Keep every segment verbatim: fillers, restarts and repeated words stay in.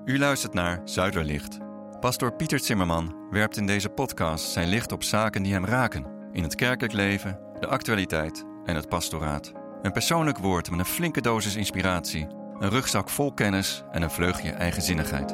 U luistert naar Zuiderlicht. Pastoor Pieter Zimmerman werpt in deze podcast zijn licht op zaken die hem raken. In het kerkelijk leven, de actualiteit en het pastoraat. Een persoonlijk woord met een flinke dosis inspiratie. Een rugzak vol kennis en een vleugje eigenzinnigheid.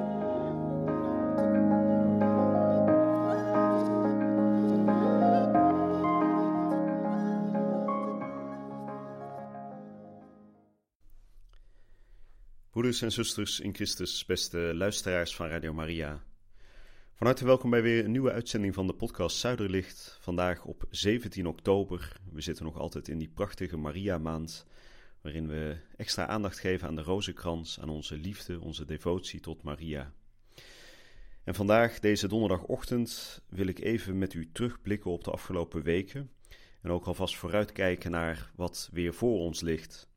Broeders en zusters in Christus, beste luisteraars van Radio Maria. Van harte welkom bij weer een nieuwe uitzending van de podcast Zuiderlicht. Vandaag op zeventien oktober. We zitten nog altijd in die prachtige Maria-maand, waarin we extra aandacht geven aan de rozenkrans, aan onze liefde, onze devotie tot Maria. En vandaag, deze donderdagochtend, wil ik even met u terugblikken op de afgelopen weken en ook alvast vooruitkijken naar wat weer voor ons ligt.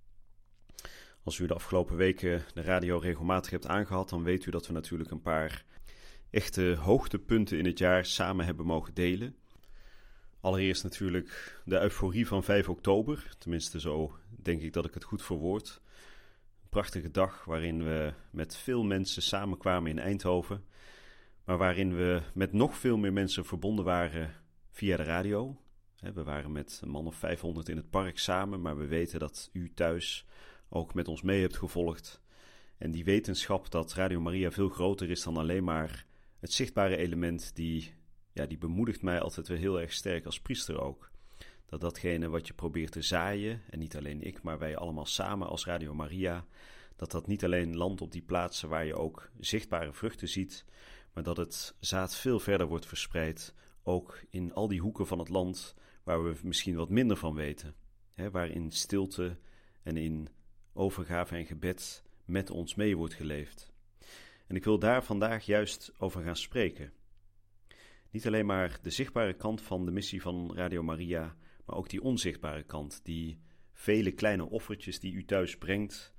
Als u de afgelopen weken de radio regelmatig hebt aangehad, dan weet u dat we natuurlijk een paar echte hoogtepunten in het jaar samen hebben mogen delen. Allereerst natuurlijk de euforie van vijf oktober, tenminste zo denk ik dat ik het goed verwoord. Een prachtige dag waarin we met veel mensen samenkwamen in Eindhoven, maar waarin we met nog veel meer mensen verbonden waren via de radio. We waren met een man of vijfhonderd in het park samen, maar we weten dat u thuis ook met ons mee hebt gevolgd. En die wetenschap dat Radio Maria veel groter is dan alleen maar het zichtbare element, die, ja, die bemoedigt mij altijd weer heel erg sterk als priester ook. Dat datgene wat je probeert te zaaien, en niet alleen ik, maar wij allemaal samen als Radio Maria, dat dat niet alleen landt op die plaatsen waar je ook zichtbare vruchten ziet, maar dat het zaad veel verder wordt verspreid, ook in al die hoeken van het land waar we misschien wat minder van weten. Hè, waar in stilte en in overgave en gebed met ons mee wordt geleefd. En ik wil daar vandaag juist over gaan spreken. Niet alleen maar de zichtbare kant van de missie van Radio Maria, maar ook die onzichtbare kant, die vele kleine offertjes die u thuis brengt,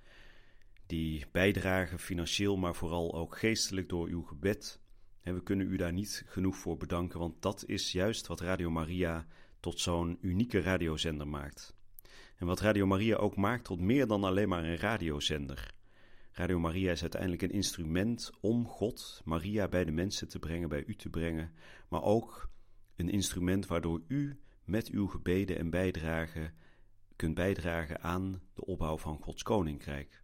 die bijdragen financieel, maar vooral ook geestelijk door uw gebed. En we kunnen u daar niet genoeg voor bedanken, want dat is juist wat Radio Maria tot zo'n unieke radiozender maakt. En wat Radio Maria ook maakt tot meer dan alleen maar een radiozender. Radio Maria is uiteindelijk een instrument om God, Maria, bij de mensen te brengen, bij u te brengen. Maar ook een instrument waardoor u met uw gebeden en bijdragen kunt bijdragen aan de opbouw van Gods Koninkrijk.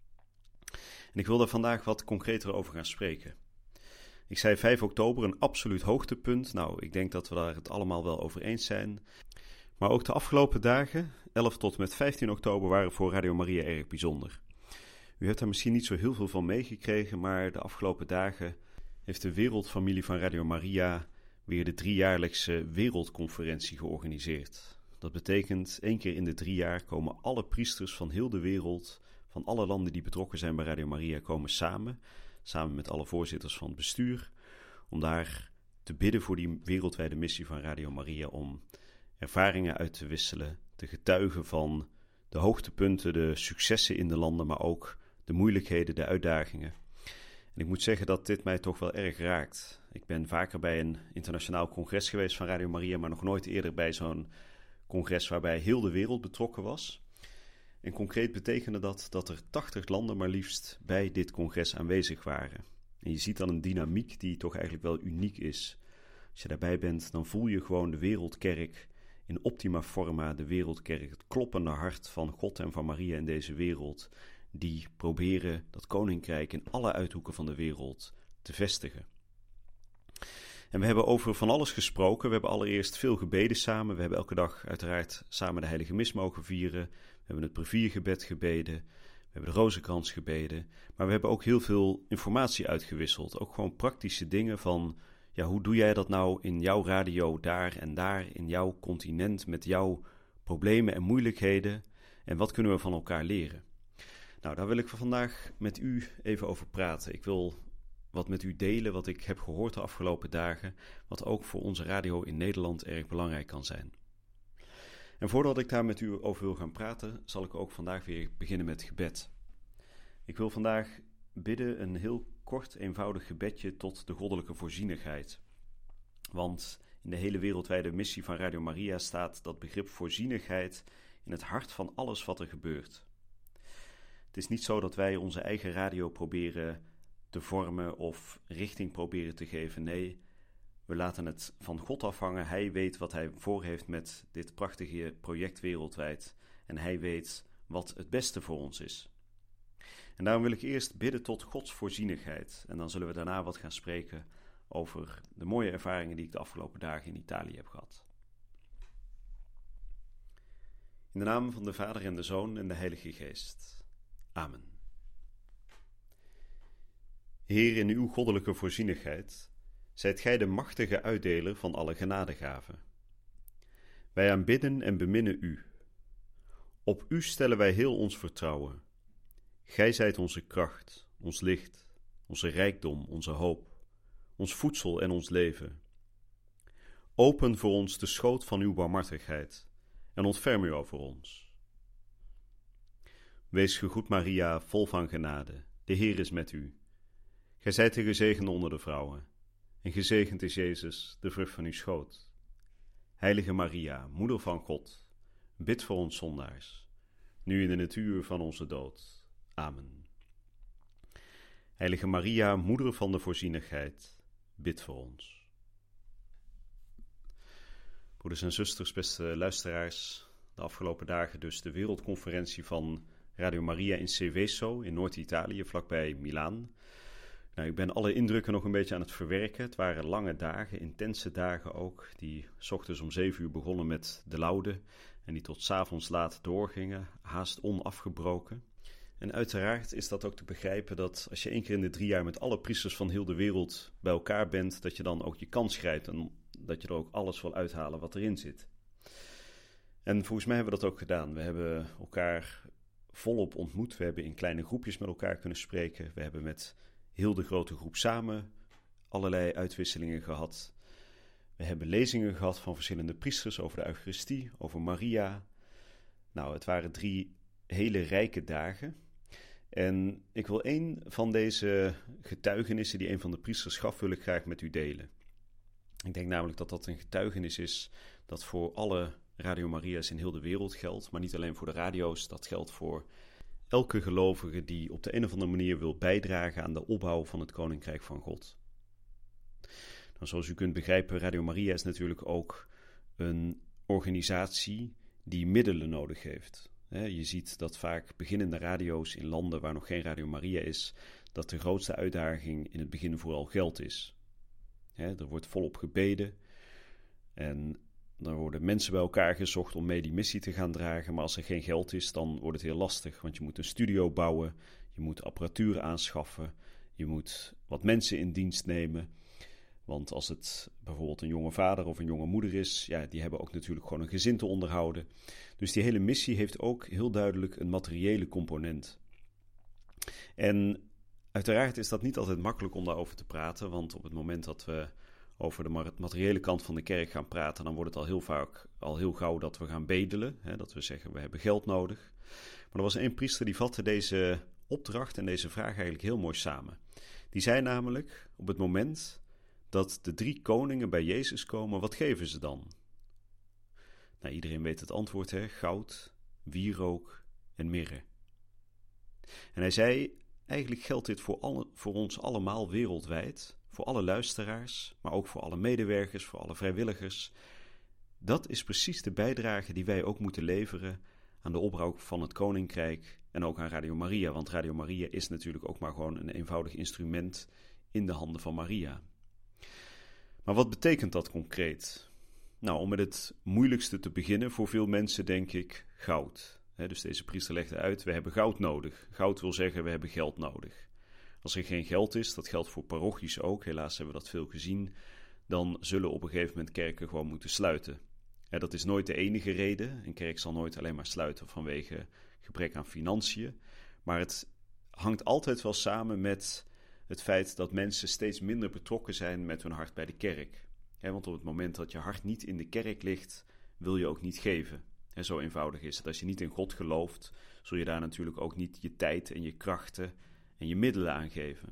En ik wil daar vandaag wat concreter over gaan spreken. Ik zei vijf oktober, een absoluut hoogtepunt. Nou, ik denk dat we daar het allemaal wel over eens zijn. Maar ook de afgelopen dagen, elf tot en met vijftien oktober, waren voor Radio Maria erg bijzonder. U hebt daar misschien niet zo heel veel van meegekregen, maar de afgelopen dagen heeft de wereldfamilie van Radio Maria weer de driejaarlijkse wereldconferentie georganiseerd. Dat betekent, één keer in de drie jaar komen alle priesters van heel de wereld, van alle landen die betrokken zijn bij Radio Maria, komen samen, samen met alle voorzitters van het bestuur, om daar te bidden voor die wereldwijde missie van Radio Maria, om ervaringen uit te wisselen, te getuigen van de hoogtepunten, de successen in de landen, maar ook de moeilijkheden, de uitdagingen. En ik moet zeggen dat dit mij toch wel erg raakt. Ik ben vaker bij een internationaal congres geweest van Radio Maria, maar nog nooit eerder bij zo'n congres waarbij heel de wereld betrokken was. En concreet betekende dat dat er tachtig landen maar liefst bij dit congres aanwezig waren. En je ziet dan een dynamiek die toch eigenlijk wel uniek is. Als je daarbij bent, dan voel je gewoon de wereldkerk in optima forma, de wereldkerk, het kloppende hart van God en van Maria in deze wereld, die proberen dat koninkrijk in alle uithoeken van de wereld te vestigen. En we hebben over van alles gesproken. We hebben allereerst veel gebeden samen. We hebben elke dag uiteraard samen de heilige mis mogen vieren. We hebben het breviergebed gebeden. We hebben de rozenkrans gebeden. Maar we hebben ook heel veel informatie uitgewisseld. Ook gewoon praktische dingen van, ja, hoe doe jij dat nou in jouw radio daar en daar, in jouw continent, met jouw problemen en moeilijkheden? En wat kunnen we van elkaar leren? Nou, daar wil ik vandaag met u even over praten. Ik wil wat met u delen wat ik heb gehoord de afgelopen dagen, wat ook voor onze radio in Nederland erg belangrijk kan zijn. En voordat ik daar met u over wil gaan praten, zal ik ook vandaag weer beginnen met gebed. Ik wil vandaag bidden een heel kort, eenvoudig gebedje tot de goddelijke voorzienigheid. Want in de hele wereldwijde missie van Radio Maria staat dat begrip voorzienigheid in het hart van alles wat er gebeurt. Het is niet zo dat wij onze eigen radio proberen te vormen of richting proberen te geven. Nee, we laten het van God afhangen. Hij weet wat hij voor heeft met dit prachtige project wereldwijd. En hij weet wat het beste voor ons is. En daarom wil ik eerst bidden tot Gods voorzienigheid. En dan zullen we daarna wat gaan spreken over de mooie ervaringen die ik de afgelopen dagen in Italië heb gehad. In de naam van de Vader en de Zoon en de Heilige Geest. Amen. Heer, in uw goddelijke voorzienigheid zijt gij de machtige uitdeler van alle genadegaven. Wij aanbidden en beminnen u. Op u stellen wij heel ons vertrouwen. Gij zijt onze kracht, ons licht, onze rijkdom, onze hoop, ons voedsel en ons leven. Open voor ons de schoot van uw barmhartigheid en ontferm u over ons. Wees gegroet Maria, vol van genade, de Heer is met u. Gij zijt de gezegende onder de vrouwen, en gezegend is Jezus, de vrucht van uw schoot. Heilige Maria, moeder van God, bid voor ons zondaars, nu in het uur van onze dood. Amen. Heilige Maria, moeder van de voorzienigheid, bid voor ons. Broeders en zusters, beste luisteraars, de afgelopen dagen dus de wereldconferentie van Radio Maria in Seveso in Noord-Italië, vlakbij Milaan. Nou, ik ben alle indrukken nog een beetje aan het verwerken. Het waren lange dagen, intense dagen ook, die 's ochtends om zeven uur begonnen met de laude en die tot 's avonds laat doorgingen, haast onafgebroken. En uiteraard is dat ook te begrijpen dat als je één keer in de drie jaar met alle priesters van heel de wereld bij elkaar bent, dat je dan ook je kans grijpt en dat je er ook alles wil uithalen wat erin zit. En volgens mij hebben we dat ook gedaan. We hebben elkaar volop ontmoet. We hebben in kleine groepjes met elkaar kunnen spreken. We hebben met heel de grote groep samen allerlei uitwisselingen gehad. We hebben lezingen gehad van verschillende priesters over de Eucharistie, over Maria. Nou, het waren drie hele rijke dagen. En ik wil één van deze getuigenissen die een van de priesters gaf, wil ik graag met u delen. Ik denk namelijk dat dat een getuigenis is dat voor alle Radio Maria's in heel de wereld geldt, maar niet alleen voor de radio's, dat geldt voor elke gelovige die op de een of andere manier wil bijdragen aan de opbouw van het Koninkrijk van God. Nou, zoals u kunt begrijpen, Radio Maria is natuurlijk ook een organisatie die middelen nodig heeft. Je ziet dat vaak beginnende radio's in landen waar nog geen Radio Maria is, dat de grootste uitdaging in het begin vooral geld is. Er wordt volop gebeden en dan worden mensen bij elkaar gezocht om mee die missie te gaan dragen. Maar als er geen geld is, dan wordt het heel lastig. Want je moet een studio bouwen, je moet apparatuur aanschaffen, je moet wat mensen in dienst nemen. Want als het bijvoorbeeld een jonge vader of een jonge moeder is, ja, die hebben ook natuurlijk gewoon een gezin te onderhouden. Dus die hele missie heeft ook heel duidelijk een materiële component. En uiteraard is dat niet altijd makkelijk om daarover te praten, want op het moment dat we over de materiële kant van de kerk gaan praten, dan wordt het al heel vaak, al heel gauw dat we gaan bedelen. Hè, dat we zeggen, we hebben geld nodig. Maar er was één priester die vatte deze opdracht en deze vraag eigenlijk heel mooi samen. Die zei namelijk, op het moment dat de drie koningen bij Jezus komen, wat geven ze dan? Nou, iedereen weet het antwoord, hè? Goud, wierook en mirre. En hij zei, eigenlijk geldt dit voor, alle, voor ons allemaal wereldwijd, voor alle luisteraars, maar ook voor alle medewerkers, voor alle vrijwilligers. Dat is precies de bijdrage die wij ook moeten leveren aan de opbouw van het Koninkrijk en ook aan Radio Maria, want Radio Maria is natuurlijk ook maar gewoon een eenvoudig instrument in de handen van Maria. Maar wat betekent dat concreet? Nou, om met het moeilijkste te beginnen, voor veel mensen denk ik goud. He, dus deze priester legde uit, we hebben goud nodig. Goud wil zeggen, we hebben geld nodig. Als er geen geld is, dat geldt voor parochies ook, helaas hebben we dat veel gezien, dan zullen op een gegeven moment kerken gewoon moeten sluiten. Ja, dat is nooit de enige reden. Een kerk zal nooit alleen maar sluiten vanwege gebrek aan financiën. Maar het hangt altijd wel samen met het feit dat mensen steeds minder betrokken zijn met hun hart bij de kerk. Ja, want op het moment dat je hart niet in de kerk ligt, wil je ook niet geven. En zo eenvoudig is het. Als je niet in God gelooft, zul je daar natuurlijk ook niet je tijd en je krachten en je middelen aan geven.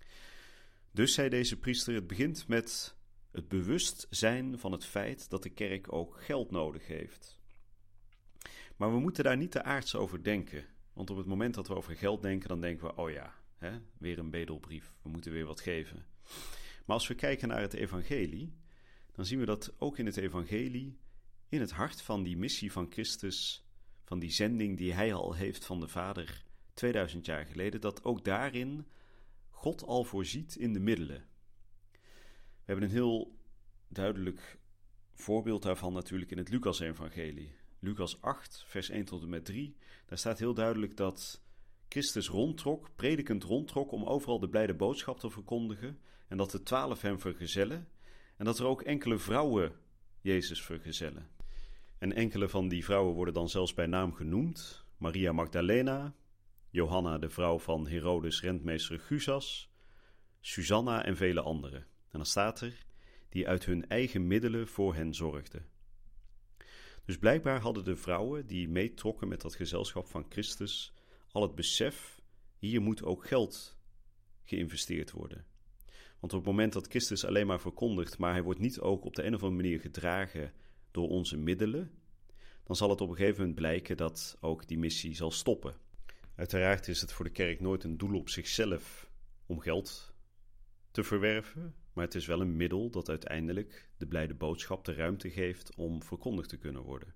Dus zei deze priester, het begint met het bewustzijn van het feit dat de kerk ook geld nodig heeft. Maar we moeten daar niet te aards over denken. Want op het moment dat we over geld denken, dan denken we, oh ja, Hè? Weer een bedelbrief, we moeten weer wat geven. Maar als we kijken naar het evangelie, dan zien we dat ook in het evangelie, in het hart van die missie van Christus, van die zending die hij al heeft van de Vader tweeduizend jaar geleden, dat ook daarin God al voorziet in de middelen. We hebben een heel duidelijk voorbeeld daarvan natuurlijk in het Lucas-evangelie. Lucas acht, vers één tot en met drie, daar staat heel duidelijk dat Christus rondtrok, predikend rondtrok om overal de blijde boodschap te verkondigen en dat de twaalf hem vergezellen en dat er ook enkele vrouwen Jezus vergezellen. En enkele van die vrouwen worden dan zelfs bij naam genoemd. Maria Magdalena, Johanna de vrouw van Herodes rentmeester Gusas, Susanna en vele anderen. En dan staat er, die uit hun eigen middelen voor hen zorgden. Dus blijkbaar hadden de vrouwen die meetrokken met dat gezelschap van Christus al het besef, hier moet ook geld geïnvesteerd worden. Want op het moment dat Christus alleen maar verkondigt, maar hij wordt niet ook op de een of andere manier gedragen door onze middelen, dan zal het op een gegeven moment blijken dat ook die missie zal stoppen. Uiteraard is het voor de kerk nooit een doel op zichzelf om geld te verwerven, maar het is wel een middel dat uiteindelijk de blijde boodschap de ruimte geeft om verkondigd te kunnen worden.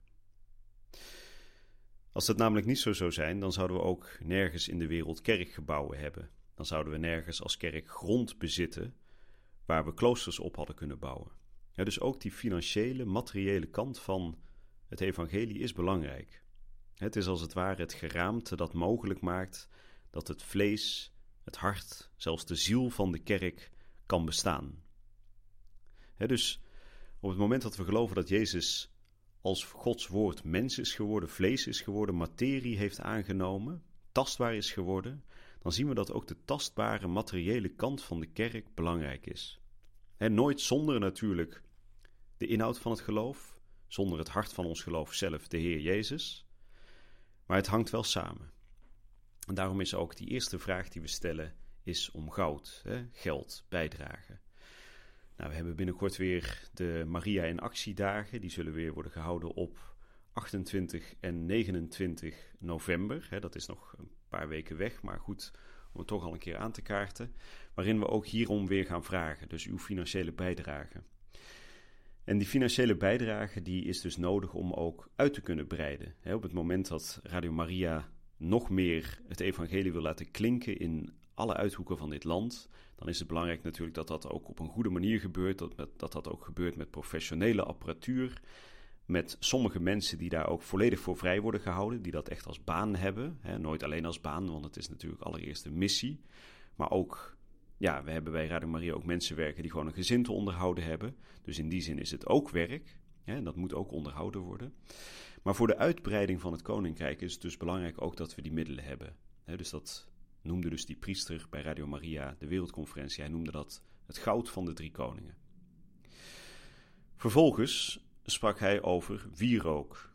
Als dat namelijk niet zo zou zijn, dan zouden we ook nergens in de wereld kerkgebouwen hebben. Dan zouden we nergens als kerk grond bezitten waar we kloosters op hadden kunnen bouwen. Ja, dus ook die financiële, materiële kant van het evangelie is belangrijk. Het is als het ware het geraamte dat mogelijk maakt dat het vlees, het hart, zelfs de ziel van de kerk kan bestaan. He, dus op het moment dat we geloven dat Jezus als Gods woord mens is geworden, vlees is geworden, materie heeft aangenomen, tastbaar is geworden, dan zien we dat ook de tastbare, materiële kant van de kerk belangrijk is. He, nooit zonder natuurlijk de inhoud van het geloof, zonder het hart van ons geloof zelf, de Heer Jezus, maar het hangt wel samen. En daarom is ook die eerste vraag die we stellen, is om goud, hè? Geld, bijdragen. Nou, we hebben binnenkort weer de Maria in Actiedagen. Die zullen weer worden gehouden op achtentwintig en negenentwintig november. Hè? Dat is nog een paar weken weg, maar goed om het toch al een keer aan te kaarten. Waarin we ook hierom weer gaan vragen, dus uw financiële bijdrage. En die financiële bijdrage die is dus nodig om ook uit te kunnen breiden. Hè? Op het moment dat Radio Maria nog meer het evangelie wil laten klinken in alle uithoeken van dit land, dan is het belangrijk natuurlijk dat dat ook op een goede manier gebeurt, dat dat, dat ook gebeurt met professionele apparatuur, met sommige mensen die daar ook volledig voor vrij worden gehouden, die dat echt als baan hebben, hè, nooit alleen als baan, want het is natuurlijk allereerst een missie, maar ook, ja, we hebben bij Radio Maria ook mensen werken die gewoon een gezin te onderhouden hebben, dus in die zin is het ook werk, hè, en dat moet ook onderhouden worden. Maar voor de uitbreiding van het koninkrijk is het dus belangrijk ook dat we die middelen hebben, hè, dus dat noemde dus die priester bij Radio Maria, de wereldconferentie, hij noemde dat het goud van de drie koningen. Vervolgens sprak hij over wierook.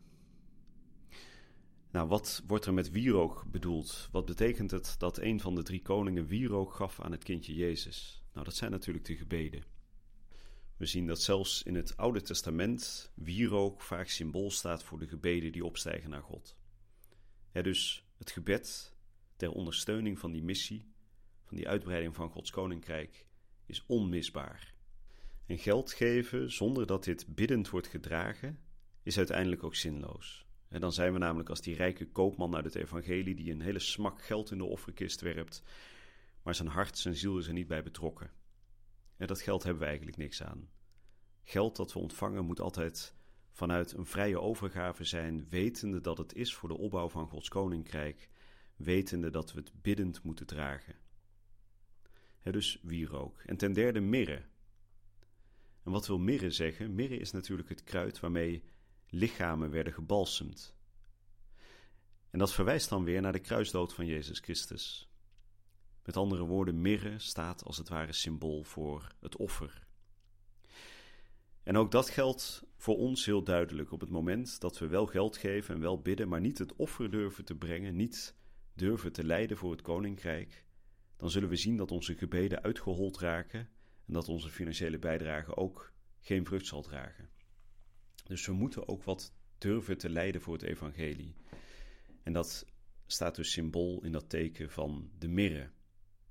Nou, wat wordt er met wierook bedoeld? Wat betekent het dat een van de drie koningen wierook gaf aan het kindje Jezus? Nou, dat zijn natuurlijk de gebeden. We zien dat zelfs in het Oude Testament wierook vaak symbool staat voor de gebeden die opstijgen naar God. Ja, dus het gebed ter ondersteuning van die missie, van die uitbreiding van Gods koninkrijk, is onmisbaar. En geld geven zonder dat dit biddend wordt gedragen, is uiteindelijk ook zinloos. En dan zijn we namelijk als die rijke koopman uit het evangelie die een hele smak geld in de offerkist werpt, maar zijn hart, zijn ziel is er niet bij betrokken. En dat geld hebben we eigenlijk niks aan. Geld dat we ontvangen moet altijd vanuit een vrije overgave zijn, wetende dat het is voor de opbouw van Gods koninkrijk, wetende dat we het biddend moeten dragen. He, dus wierook. En ten derde mirre. En wat wil mirre zeggen? Mirre is natuurlijk het kruid waarmee lichamen werden gebalsemd. En dat verwijst dan weer naar de kruisdood van Jezus Christus. Met andere woorden, mirre staat als het ware symbool voor het offer. En ook dat geldt voor ons heel duidelijk op het moment dat we wel geld geven en wel bidden, maar niet het offer durven te brengen, niet durven te lijden voor het koninkrijk, dan zullen we zien dat onze gebeden uitgehold raken en dat onze financiële bijdrage ook geen vrucht zal dragen. Dus we moeten ook wat durven te lijden voor het evangelie. En dat staat dus symbool in dat teken van de mirre.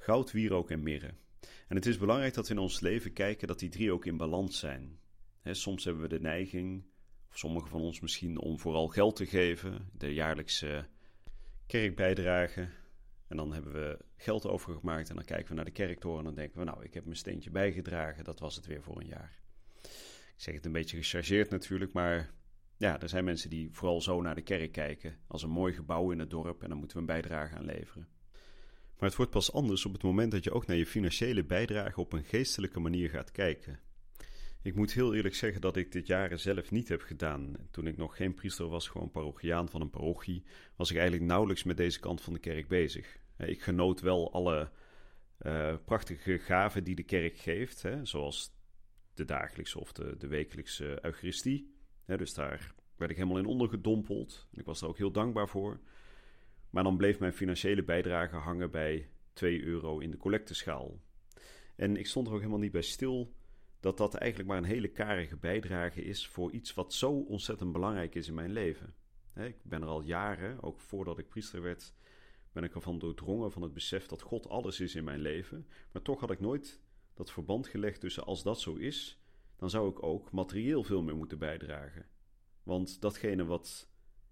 goud, wierook en mirre. En het is belangrijk dat we in ons leven kijken dat die drie ook in balans zijn. He, soms hebben we de neiging, of sommigen van ons misschien, om vooral geld te geven, de jaarlijkse kerkbijdrage. En dan hebben we geld overgemaakt en dan kijken we naar de kerktoren en dan denken we, nou, ik heb mijn steentje bijgedragen, dat was het weer voor een jaar. Ik zeg het een beetje gechargeerd natuurlijk, maar ja, er zijn mensen die vooral zo naar de kerk kijken, als een mooi gebouw in het dorp en dan moeten we een bijdrage aan leveren. Maar het wordt pas anders op het moment dat je ook naar je financiële bijdrage op een geestelijke manier gaat kijken. Ik moet heel eerlijk zeggen dat ik dit jaren zelf niet heb gedaan. Toen ik nog geen priester was, gewoon parochiaan van een parochie, was ik eigenlijk nauwelijks met deze kant van de kerk bezig. Ik genoot wel alle uh, prachtige gaven die de kerk geeft, hè, zoals de dagelijkse of de, de wekelijkse eucharistie. Hè, dus daar werd ik helemaal in ondergedompeld. En ik was daar ook heel dankbaar voor. Maar dan bleef mijn financiële bijdrage hangen bij twee euro in de collecteschaal. En ik stond er ook helemaal niet bij stil dat dat eigenlijk maar een hele karige bijdrage is voor iets wat zo ontzettend belangrijk is in mijn leven. Ik ben er al jaren, ook voordat ik priester werd, ben ik ervan doordrongen van het besef dat God alles is in mijn leven. Maar toch had ik nooit dat verband gelegd tussen als dat zo is, dan zou ik ook materieel veel meer moeten bijdragen. Want datgene wat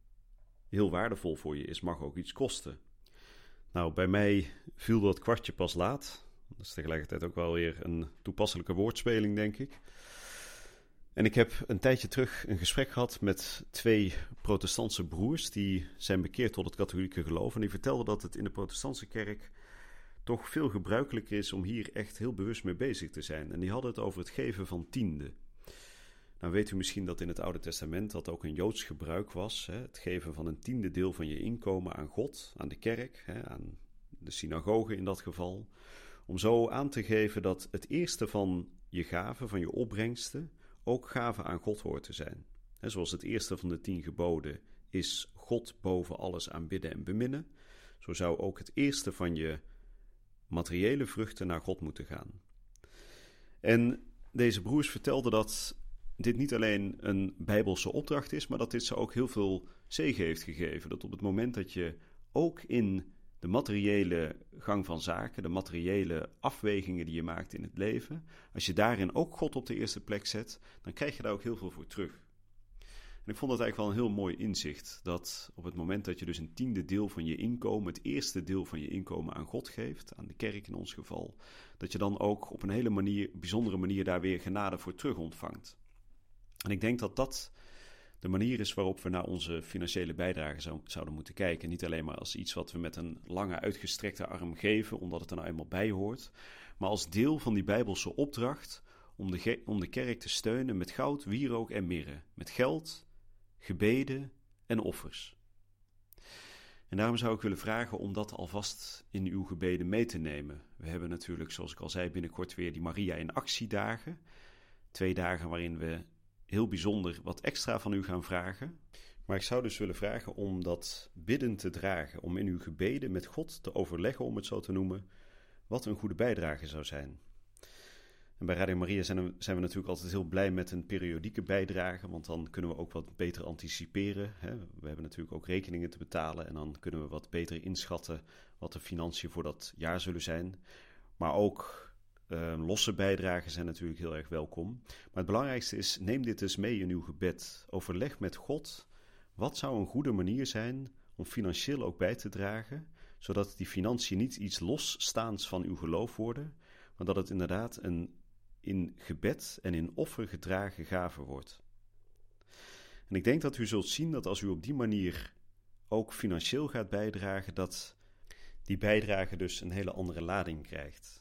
heel waardevol voor je is, mag ook iets kosten. Nou, bij mij viel dat kwartje pas laat. Dat is tegelijkertijd ook wel weer een toepasselijke woordspeling, denk ik. En ik heb een tijdje terug een gesprek gehad met twee protestantse broers die zijn bekeerd tot het katholieke geloof. En die vertelden dat het in de protestantse kerk toch veel gebruikelijker is om hier echt heel bewust mee bezig te zijn. En die hadden het over het geven van tiende. Nou weet u misschien dat in het Oude Testament dat ook een Joods gebruik was. Hè? Het geven van een tiende deel van je inkomen aan God, aan de kerk, hè? Aan de synagoge in dat geval. Om zo aan te geven dat het eerste van je gaven, van je opbrengsten, ook gaven aan God hoort te zijn. Hè, zoals het eerste van de tien geboden is God boven alles aanbidden en beminnen. Zo zou ook het eerste van je materiële vruchten naar God moeten gaan. En deze broers vertelden dat dit niet alleen een bijbelse opdracht is, maar dat dit ze ook heel veel zegen heeft gegeven. Dat op het moment dat je ook in de materiële gang van zaken, de materiële afwegingen die je maakt in het leven, als je daarin ook God op de eerste plek zet, dan krijg je daar ook heel veel voor terug. En ik vond dat eigenlijk wel een heel mooi inzicht, dat op het moment dat je dus een tiende deel van je inkomen, het eerste deel van je inkomen aan God geeft, aan de kerk in ons geval, dat je dan ook op een hele manier, bijzondere manier daar weer genade voor terug ontvangt. En ik denk dat dat de manier is waarop we naar onze financiële bijdrage zou, zouden moeten kijken. Niet alleen maar als iets wat we met een lange uitgestrekte arm geven, omdat het er nou eenmaal bij hoort, maar als deel van die bijbelse opdracht om de, ge- om de kerk te steunen met goud, wierook en mirre, met geld, gebeden en offers. En daarom zou ik willen vragen om dat alvast in uw gebeden mee te nemen. We hebben natuurlijk, zoals ik al zei, binnenkort weer die Maria in actiedagen. Twee dagen waarin we heel bijzonder wat extra van u gaan vragen. Maar ik zou dus willen vragen om dat bidden te dragen, om in uw gebeden met God te overleggen, om het zo te noemen, wat een goede bijdrage zou zijn. En bij Radio Maria zijn we, zijn we natuurlijk altijd heel blij met een periodieke bijdrage, want dan kunnen we ook wat beter anticiperen. Hè? We hebben natuurlijk ook rekeningen te betalen en dan kunnen we wat beter inschatten wat de financiën voor dat jaar zullen zijn. Maar ook Uh, losse bijdragen zijn natuurlijk heel erg welkom. Maar het belangrijkste is, neem dit dus mee in uw gebed. Overleg met God, wat zou een goede manier zijn om financieel ook bij te dragen, zodat die financiën niet iets losstaands van uw geloof worden, maar dat het inderdaad een in gebed en in offer gedragen gave wordt. En ik denk dat u zult zien dat als u op die manier ook financieel gaat bijdragen, dat die bijdrage dus een hele andere lading krijgt.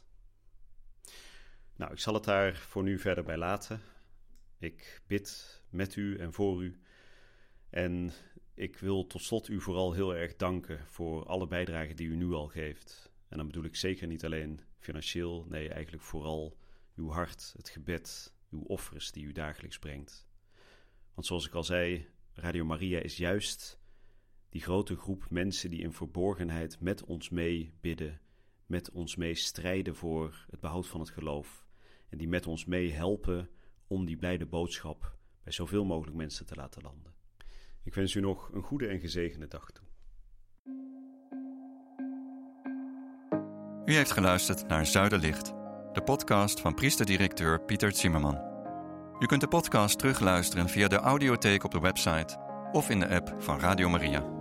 Nou, ik zal het daar voor nu verder bij laten. Ik bid met u en voor u. En ik wil tot slot u vooral heel erg danken voor alle bijdragen die u nu al geeft. En dan bedoel ik zeker niet alleen financieel, nee, eigenlijk vooral uw hart, het gebed, uw offers die u dagelijks brengt. Want zoals ik al zei, Radio Maria is juist die grote groep mensen die in verborgenheid met ons mee bidden, met ons mee strijden voor het behoud van het geloof. En die met ons mee helpen om die blijde boodschap bij zoveel mogelijk mensen te laten landen. Ik wens u nog een goede en gezegende dag toe. U heeft geluisterd naar Zuiderlicht, de podcast van priester-directeur Pieter Zimmerman. U kunt de podcast terugluisteren via de audiotheek op de website of in de app van Radio Maria.